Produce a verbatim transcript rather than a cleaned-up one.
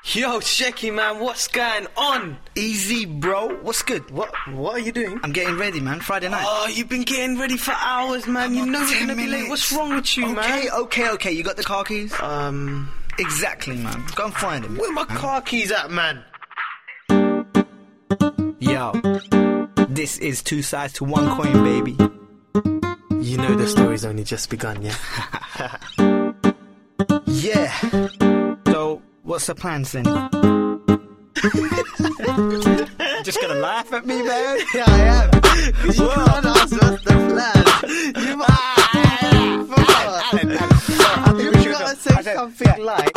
Yo, Shecky, man, what's going on? Easy, bro. What's good? What What are you doing? I'm getting ready, man. Friday night. Oh, you've been getting ready for hours, man. You know you're gonna be late. What's wrong with you, okay, man? Okay, okay, okay. You got the car keys? Um... Exactly, man. Go and find them. Where my car keys at, man? Yo, this is two sides to one coin, baby. You know the story's only just begun, yeah? Yeah. So, what's the plan, then? Just gonna laugh at me, man? Yeah, I am. Because you can't ask what's the plan. You might... You gotta say something like...